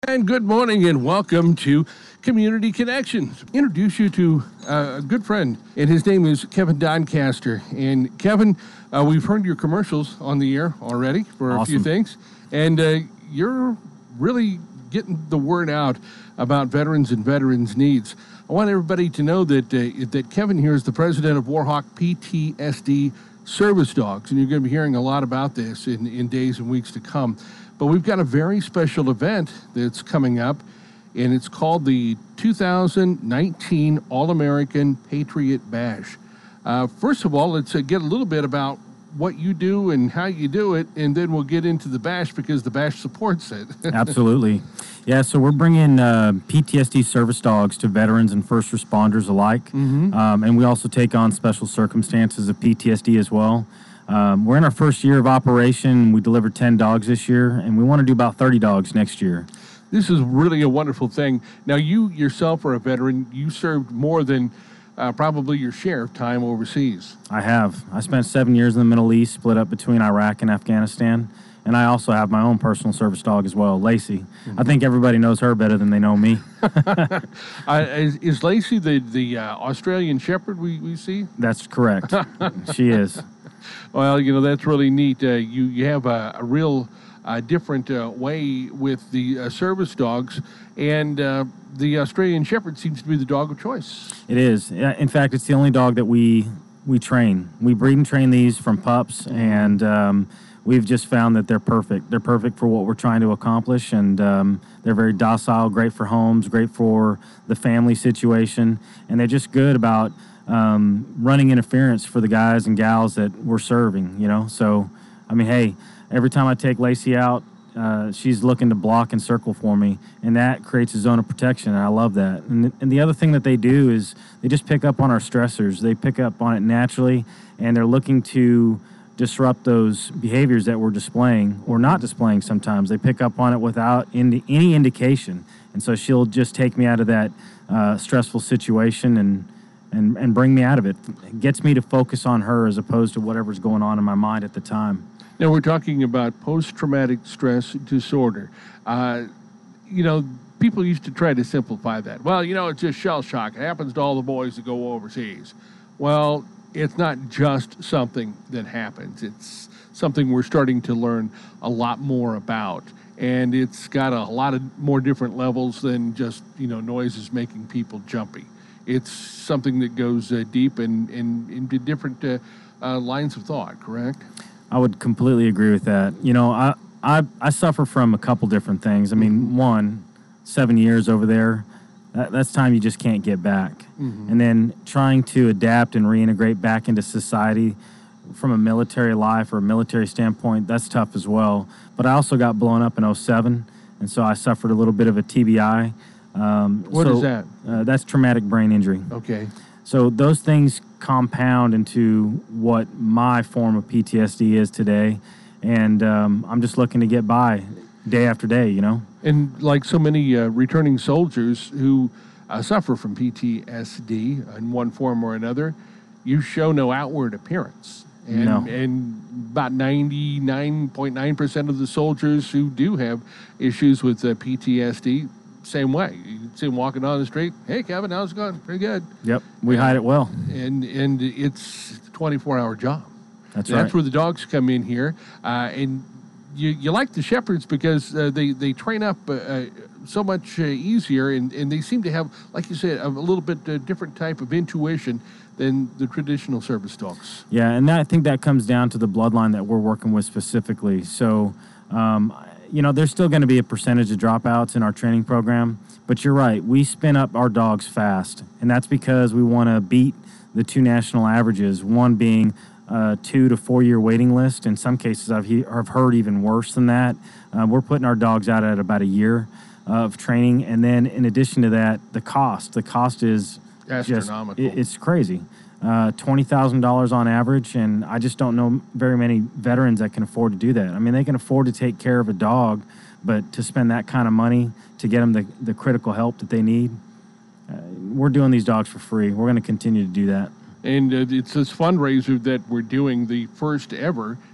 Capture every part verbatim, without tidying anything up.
And good morning and welcome to Community Connections. Introduce you to uh, a good friend, and his name is Kevin Doncaster. And Kevin, uh, we've heard your commercials on the air already for a few Awesome. things, and uh, you're really getting the word out about veterans and veterans' needs. I want everybody to know that uh, that Kevin here is the president of Warhawk P T S D Service Dogs, and you're going to be hearing a lot about this in, in days and weeks to come. But we've got a very special event that's coming up, and it's called the two thousand nineteen All-American Patriot Bash. Uh, first of all, let's uh, get a little bit about what you do and how you do it, and then we'll get into the bash because the bash supports it. Absolutely. Yeah, so we're bringing uh, P T S D service dogs to veterans and first responders alike, Mm-hmm. um, and we also take on special circumstances of P T S D as well. Um, we're in our first year of operation. We delivered ten dogs this year, and we want to do about thirty dogs next year. This is really a wonderful thing. Now, you yourself are a veteran. You served more than uh, probably your share of time overseas. I have. I spent seven years in the Middle East, split up between Iraq and Afghanistan, and I also have my own personal service dog as well, Lacey. Mm-hmm. I think everybody knows her better than they know me. uh, is, is Lacey the, the uh, Australian Shepherd we, we see? That's correct. She is. Well, you know, that's really neat. Uh, you, you have a, a real uh, different uh, way with the uh, service dogs, and uh, the Australian Shepherd seems to be the dog of choice. It is. Yeah, in fact, it's the only dog that we we train. We breed and train these from pups, and um, we've just found that they're perfect. They're perfect for what we're trying to accomplish, and um, they're very docile, great for homes, great for the family situation, and they're just good about um, running interference for the guys and gals that we're serving, you know? So, I mean, hey, every time I take Lacey out, uh, she's looking to block and circle for me, and that creates a zone of protection, and I love that. And, and the other thing that they do is they just pick up on our stressors. They pick up on it naturally, and they're looking to disrupt those behaviors that we're displaying or not displaying sometimes. They pick up on it without indi- any indication, and so she'll just take me out of that uh, stressful situation and And, and bring me out of it. It gets me to focus on her as opposed to whatever's going on in my mind at the time. Now, we're talking about post-traumatic stress disorder. Uh, you know, people used to try to simplify that. Well, you know, it's just shell shock. It happens to all the boys that go overseas. Well, it's not just something that happens. It's something we're starting to learn a lot more about. And it's got a lot of more different levels than just, you know, noises making people jumpy. It's something that goes uh, deep and, and into different uh, uh, lines of thought, correct? I would completely agree with that. You know, I, I, I suffer from a couple different things. I mean, Mm-hmm. one, seven years over there, that, that's time you just can't get back. Mm-hmm. And then trying to adapt and reintegrate back into society from a military life or a military standpoint, that's tough as well. But I also got blown up in oh seven, and so I suffered a little bit of a T B I. Um, What so, is that? Uh, that's traumatic brain injury. Okay. So those things compound into what my form of P T S D is today, and um, I'm just looking to get by day after day, you know? And like so many uh, returning soldiers who uh, suffer from P T S D in one form or another, you show no outward appearance. And, No. and about ninety-nine point nine percent of the soldiers who do have issues with uh, P T S D, same way. You see them walking down the street. Hey, Kevin, how's it going? Pretty good. Yep, we hide it well. And and it's a twenty-four hour job. That's That's right. where the dogs come in here. Uh, and you, you like the shepherds because uh, they, they train up uh, uh, so much uh, easier, and, and they seem to have, like you said, a little bit uh, different type of intuition than the traditional service dogs. Yeah, and that, I think that comes down to the bloodline that we're working with specifically. So, um, you know, there's still going to be a percentage of dropouts in our training program, but you're right. We spin up our dogs fast, and that's because we want to beat the two national averages, one being a two to four year waiting list. In some cases, I've, he- I've heard even worse than that. Uh, we're putting our dogs out at about a year of training, and then in addition to that, the cost. The cost is just, Astronomical. it- it's crazy. Uh, twenty thousand dollars on average, and I just don't know very many veterans that can afford to do that. I mean, they can afford to take care of a dog, but to spend that kind of money to get them the, the critical help that they need, uh, we're doing these dogs for free. We're going to continue to do that. And uh, it's this fundraiser that we're doing, the first ever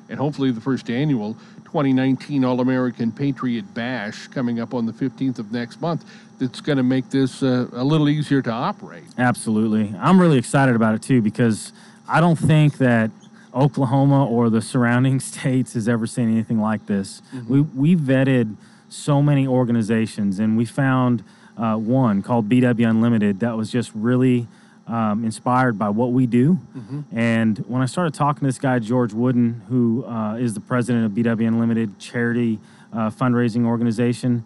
and hopefully the first annual twenty nineteen All-American Patriot Bash coming up on the fifteenth of next month. That's going to make this uh, a little easier to operate. Absolutely. I'm really excited about it, too, because I don't think that Oklahoma or the surrounding states has ever seen anything like this. Mm-hmm. We we vetted so many organizations, and we found uh, one called B W Unlimited that was just really um, inspired by what we do. Mm-hmm. And when I started talking to this guy, George Wooden, who uh, is the president of B W Unlimited, charity uh, fundraising organization,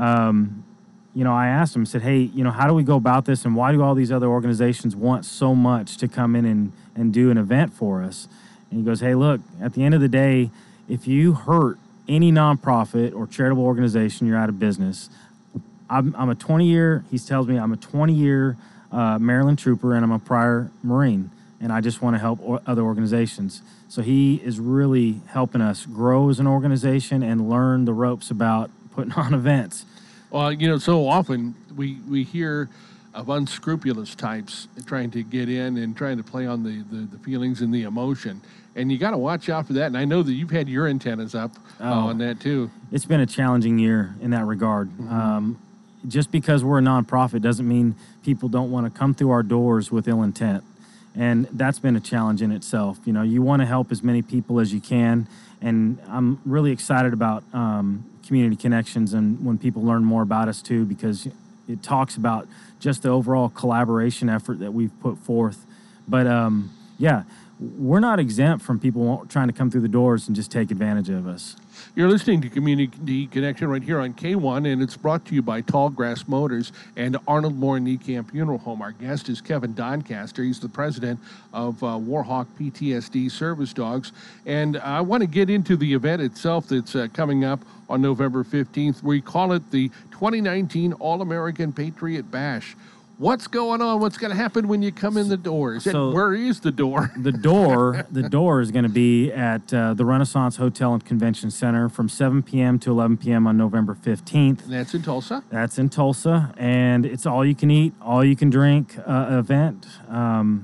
um, you know, I asked him, I said, hey, you know, how do we go about this, and why do all these other organizations want so much to come in and, and do an event for us? And he goes, hey, look, at the end of the day, if you hurt any nonprofit or charitable organization, you're out of business. I'm, I'm a twenty-year, he tells me, I'm a twenty-year uh, Maryland trooper, and I'm a prior Marine, and I just want to help or, other organizations. So he is really helping us grow as an organization and learn the ropes about putting on events. Well, you know, so often we, we hear of unscrupulous types trying to get in and trying to play on the, the, the feelings and the emotion. And you got to watch out for that. And I know that you've had your antennas up uh, oh, on that, too. It's been a challenging year in that regard. Mm-hmm. Um, just because we're a nonprofit doesn't mean people don't want to come through our doors with ill intent. And that's been a challenge in itself. You know, you want to help as many people as you can. And I'm really excited about um, Community Connections and when people learn more about us, too, because it talks about just the overall collaboration effort that we've put forth. But, um, yeah, we're not exempt from people trying to come through the doors and just take advantage of us. You're listening to Community Connection right here on K one, and it's brought to you by Tallgrass Motors and Arnold Moore Niekamp Funeral Home. Our guest is Kevin Doncaster. He's the president of uh, Warhawk P T S D Service Dogs. And I want to get into the event itself that's uh, coming up on November fifteenth. We call it the twenty nineteen All-American Patriot Bash. What's going on? What's going to happen when you come in the doors? So and where is the door? The door, the door is going to be at uh, the Renaissance Hotel and Convention Center from seven p.m. to eleven p.m. on November fifteenth. And that's in Tulsa? That's in Tulsa, and it's all you can eat, all you can drink uh, event. Um,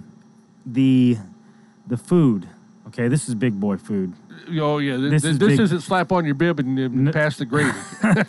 the the food, okay, this is big boy food. Oh, yeah, this, this, is this isn't slap on your bib and uh, pass the gravy.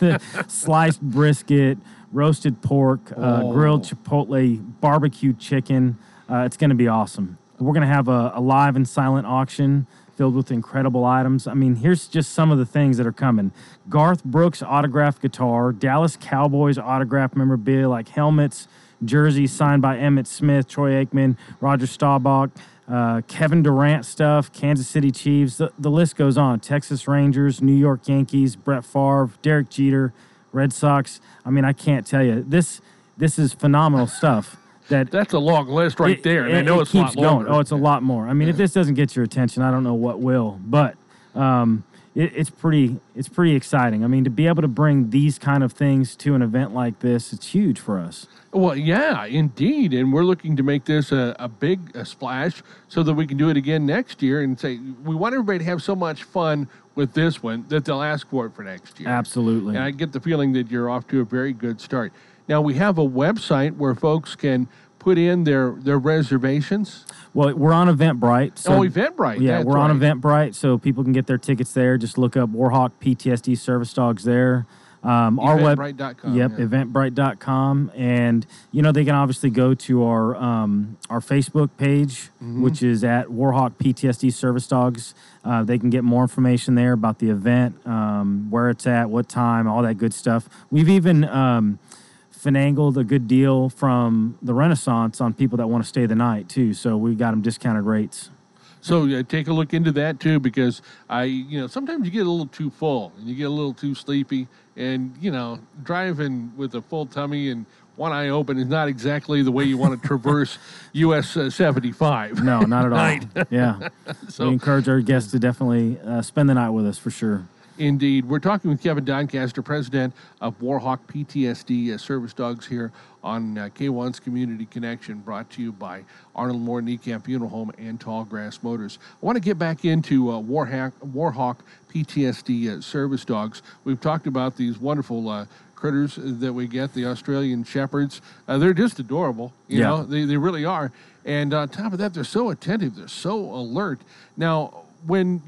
Sliced brisket, roasted pork, oh. uh, grilled chipotle, barbecue chicken. Uh, it's going to be awesome. We're going to have a, a live and silent auction filled with incredible items. I mean, here's just some of the things that are coming. Garth Brooks autographed guitar, Dallas Cowboys autographed memorabilia like helmets, jerseys signed by Emmitt Smith, Troy Aikman, Roger Staubach, uh, Kevin Durant stuff, Kansas City Chiefs. The, the list goes on. Texas Rangers, New York Yankees, Brett Favre, Derek Jeter, Red Sox. I mean, I can't tell you. This this is phenomenal stuff. That That's a long list right it, there, and it, I know it it's a lot keeps going. longer. Oh, it's a lot more. I mean, yeah. If this doesn't get your attention, I don't know what will. But um, it, it's pretty it's pretty exciting. I mean, to be able to bring these kind of things to an event like this, it's huge for us. Well, yeah, indeed, and we're looking to make this a, a big a splash so that we can do it again next year and say we want everybody to have so much fun with this one that they'll ask for it for next year. Absolutely. And I get the feeling that you're off to a very good start. Now, we have a website where folks can put in their, their reservations. Well, we're on Eventbrite. So, oh, Eventbrite. Yeah, that's we're right. on Eventbrite, so people can get their tickets there. Just look up Warhawk P T S D Service Dogs there. Um, our web, Eventbrite dot com. Yep, yeah. Eventbrite dot com, and you know they can obviously go to our um, our Facebook page, mm-hmm. which is at Warhawk P T S D Service Dogs. Uh, they can get more information there about the event, um, where it's at, what time, all that good stuff. We've even um, finagled a good deal from the Renaissance on people that want to stay the night too. So we got them discounted rates. So uh, take a look into that too, because I, you know, sometimes you get a little too full and you get a little too sleepy, and you know, driving with a full tummy and one eye open is not exactly the way you want to traverse U S uh, seventy-five. No, not at all. Yeah, so we encourage our guests to definitely uh, spend the night with us for sure. Indeed. We're talking with Kevin Doncaster, president of Warhawk P T S D uh, Service Dogs here on uh, K one's Community Connection, brought to you by Arnold Moore Niekamp Funeral Home and Tallgrass Motors. I want to get back into uh, Warhawk, Warhawk P T S D uh, Service Dogs. We've talked about these wonderful uh, critters that we get, the Australian Shepherds. Uh, they're just adorable. You yeah. know, they, they really are. And on top of that, they're so attentive. They're so alert. Now, when you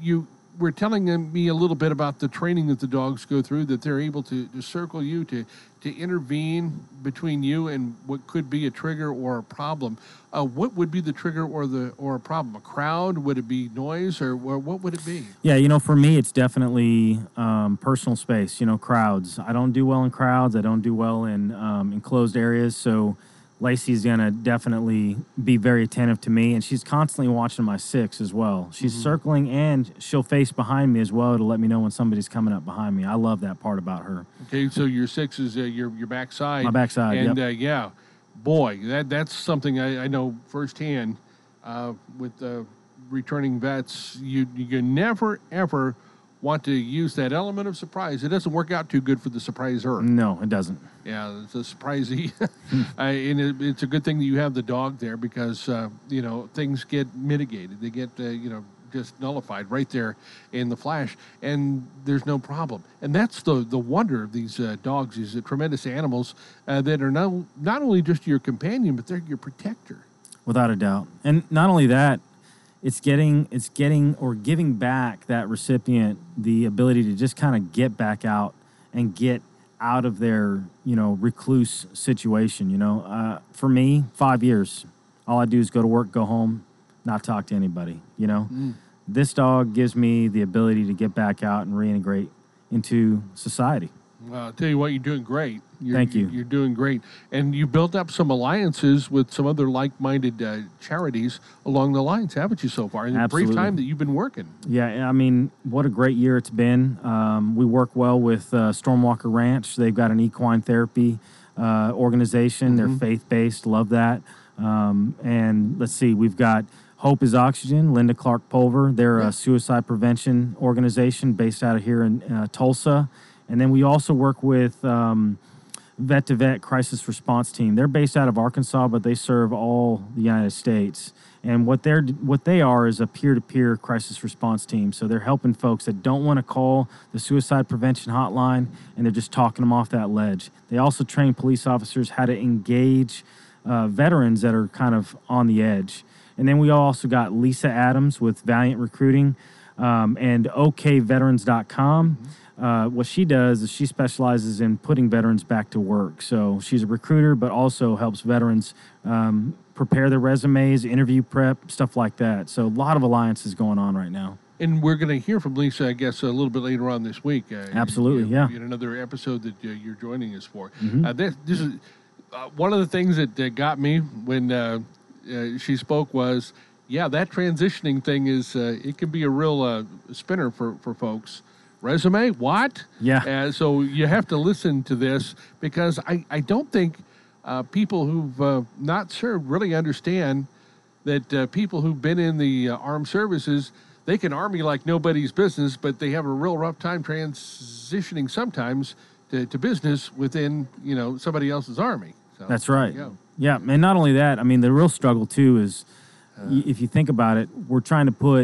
were telling me a little bit about the training that the dogs go through, that they're able to, to circle you, to, to intervene between you and what could be a trigger or a problem. Uh, what would be the trigger or the or a problem? A crowd? Would it be noise, or, or what would it be? Yeah, you know, for me, it's definitely um, personal space, you know, crowds. I don't do well in crowds. I don't do well in um, enclosed areas. So Lacey's going to definitely be very attentive to me, and she's constantly watching my six as well. She's mm-hmm. circling, and she'll face behind me as well to let me know when somebody's coming up behind me. I love that part about her. Okay, so your six is uh, your your backside. My backside, and yep. uh, yeah, boy, that that's something I, I know firsthand uh, with uh, returning vets. You you never ever want to use that element of surprise. It doesn't work out too good for the surpriser. No, it doesn't. Yeah, it's a surprisey. uh, and it, it's a good thing that you have the dog there, because, uh, you know, things get mitigated. They get, uh, you know, just nullified right there in the flash, and there's no problem. And that's the, the wonder of these uh, dogs, these uh, tremendous animals uh, that are not, not only just your companion, but they're your protector. Without a doubt. And not only that, It's getting, it's getting, or giving back that recipient the ability to just kind of get back out and get out of their, you know, recluse situation. You know, uh, for me, five years, all I do is go to work, go home, not talk to anybody. You know, mm. This dog gives me the ability to get back out and reintegrate into society. Well, I'll tell you what, you're doing great. You're, Thank you. You're doing great. And you built up some alliances with some other like-minded uh, charities along the lines, haven't you, so far, in the Absolutely. brief time that you've been working? Yeah, I mean, what a great year it's been. Um, we work well with uh, Stormwalker Ranch. They've got an equine therapy uh, organization. Mm-hmm. They're faith-based. Love that. Um, and let's see, we've got Hope is Oxygen, Linda Clark Pulver. They're yeah. a suicide prevention organization based out of here in uh, Tulsa. And then we also work with um, Vet to Vet Crisis Response Team. They're based out of Arkansas, but they serve all the United States. And what they're what they are is a peer-to-peer crisis response team. So they're helping folks that don't want to call the suicide prevention hotline, and they're just talking them off that ledge. They also train police officers how to engage uh, veterans that are kind of on the edge. And then we also got Lisa Adams with Valiant Recruiting um, and O K veterans dot com. Mm-hmm. Uh, what she does is she specializes in putting veterans back to work. So she's a recruiter, but also helps veterans um, prepare their resumes, interview prep, stuff like that. So a lot of alliances going on right now. And we're going to hear from Lisa, I guess, a little bit later on this week. Uh, Absolutely, you, yeah. In another episode that uh, you're joining us for. Mm-hmm. Uh, this, this is uh, one of the things that uh, got me when uh, uh, she spoke was, yeah, that transitioning thing is, uh, it can be a real uh, spinner for, for folks. Resume? What? Yeah. Uh, so you have to listen to this, because I, I don't think uh, people who've uh, not served really understand that uh, people who've been in the uh, armed services, they can army like nobody's business, but they have a real rough time transitioning sometimes to, to business within, you know, somebody else's army. So, that's right. Yeah, and not only that, I mean, the real struggle, too, is uh, if you think about it, we're trying to put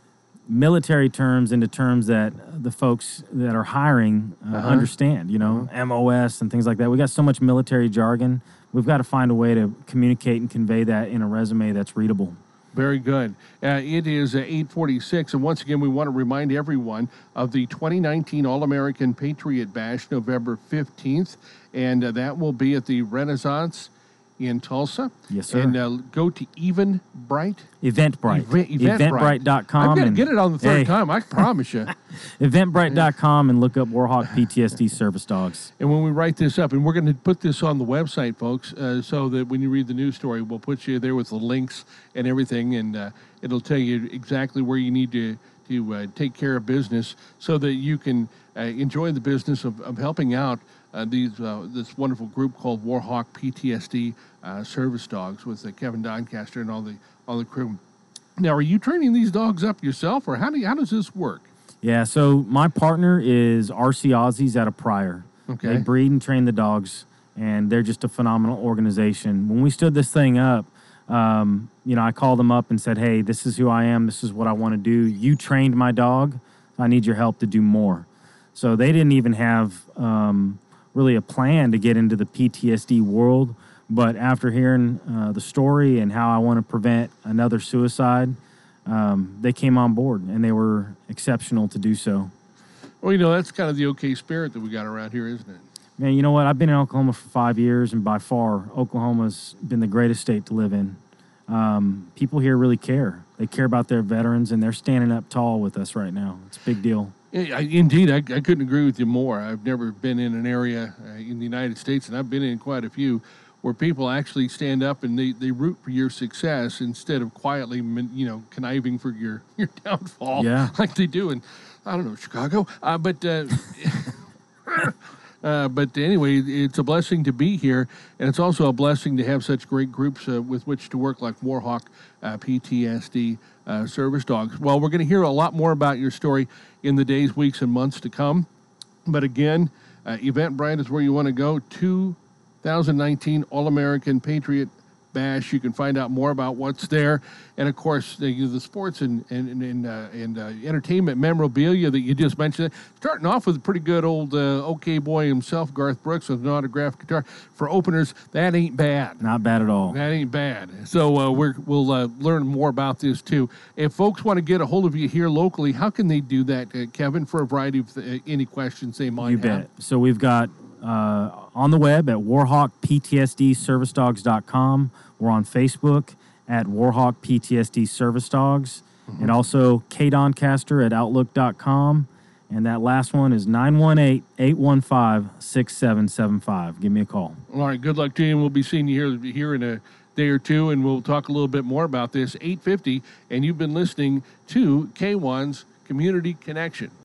military terms into terms that the folks that are hiring uh, uh-huh. understand, you know, uh-huh. M O S and things like that. We got so much military jargon. We've got to find a way to communicate and convey that in a resume that's readable. Very good. Uh, it is uh, eight forty-six, and once again, we want to remind everyone of the twenty nineteen All-American Patriot Bash, November fifteenth, and uh, that will be at the Renaissance in Tulsa. Yes, sir. And uh, go to Eventbrite. Eventbrite. Event, Eventbrite. Eventbrite dot com. I'm going to get it on the third hey. time, I promise you. Eventbrite dot com and look up Warhawk P T S D service dogs. And when we write this up, and we're going to put this on the website, folks, uh, so that when you read the news story, we'll put you there with the links and everything, and uh, it'll tell you exactly where you need to, to uh, take care of business so that you can uh, enjoy the business of, of helping out Uh, these uh, this wonderful group called Warhawk P T S D uh, Service Dogs with uh, Kevin Doncaster and all the all the crew. Now, are you training these dogs up yourself, or how do you, how does this work? Yeah, so my partner is R C Aussies out of Pryor. Okay, they breed and train the dogs, and they're just a phenomenal organization. When we stood this thing up, um, you know, I called them up and said, "Hey, this is who I am. This is what I want to do. You trained my dog. I need your help to do more." So they didn't even have Um, really a plan to get into the P T S D world, but after hearing uh, the story and how I want to prevent another suicide, um, they came on board, and they were exceptional to do so. Well, you know, that's kind of the OK spirit that we got around here, isn't it? Man, you know what? I've been in Oklahoma for five years, and by far, Oklahoma's been the greatest state to live in. Um, people here really care. They care about their veterans, and they're standing up tall with us right now. It's a big deal. Yeah, I, indeed, I, I couldn't agree with you more. I've never been in an area uh, in the United States, and I've been in quite a few, where people actually stand up and they, they root for your success instead of quietly, you know, conniving for your, your downfall, yeah. like they do in, I don't know, Chicago. Uh, but uh, uh, but anyway, it's a blessing to be here, and it's also a blessing to have such great groups uh, with which to work, like Warhawk uh, P T S D uh, Service Dogs. Well, we're going to hear a lot more about your story in the days, weeks, and months to come. But again, uh, Eventbrite is where you want to go. two thousand nineteen All-American Patriot Bash. You can find out more about what's there. And, of course, the, the sports and, and, and, uh, and uh, entertainment memorabilia that you just mentioned. Starting off with a pretty good old uh, OK boy himself, Garth Brooks, with an autographed guitar. For openers, that ain't bad. Not bad at all. That ain't bad. So uh, we're, we'll uh, learn more about this, too. If folks want to get a hold of you here locally, how can they do that, uh, Kevin, for a variety of uh, any questions they might you have? You bet. So we've got uh, on the web at warhawk p t s d service dogs dot com. We're on Facebook at Warhawk P T S D Service Dogs, mm-hmm. and also k doncaster at outlook dot com. And that last one is nine one eight, eight one five, six seven seven five. Give me a call. All right, good luck to you, and we'll be seeing you here, here in a day or two, and we'll talk a little bit more about this. eight fifty, and you've been listening to K one's Community Connection.